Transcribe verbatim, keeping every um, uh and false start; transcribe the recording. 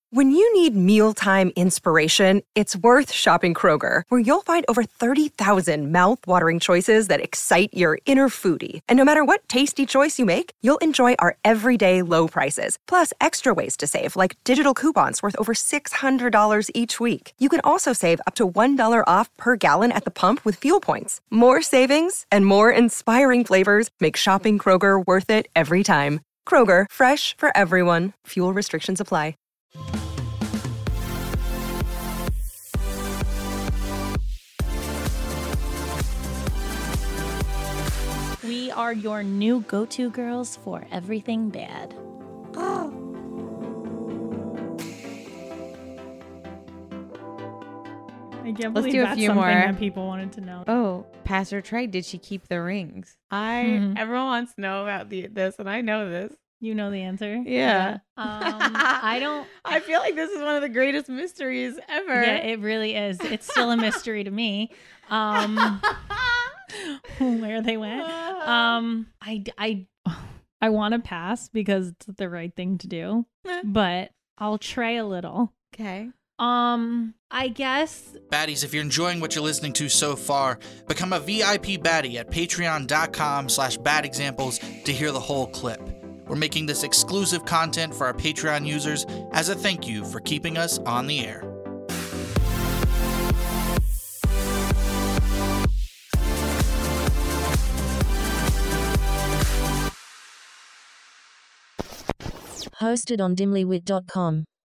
When you need mealtime inspiration, it's worth shopping Kroger, where you'll find over thirty thousand mouth-watering choices that excite your inner foodie. And no matter what tasty choice you make, you'll enjoy our everyday low prices, plus extra ways to save, like digital coupons worth over six hundred dollars each week. You can also save up to one dollar off per gallon at the pump with fuel points. More savings and more inspiring flavors make shopping Kroger worth it every time. Kroger, fresh for everyone. Fuel restrictions apply. We are your new go-to girls for everything bad. Oh. I can't Let's believe do a that's few something more. that people wanted to know. Oh, Pastor Trey, did she keep the rings? I Mhm. everyone wants to know about the this, and I know this. You know the answer? Yeah. Um, I don't. I feel like this is one of the greatest mysteries ever. Yeah, it really is. It's still a mystery to me. Um, where they went. Um, I, I, I want to pass because it's the right thing to do, but I'll try a little. Okay. Um, I guess. Baddies, if you're enjoying what you're listening to so far, become a V I P baddie at patreon.com slash bad examples to hear the whole clip. We're making this exclusive content for our Patreon users as a thank you for keeping us on the air. Hosted on dimlywit dot com.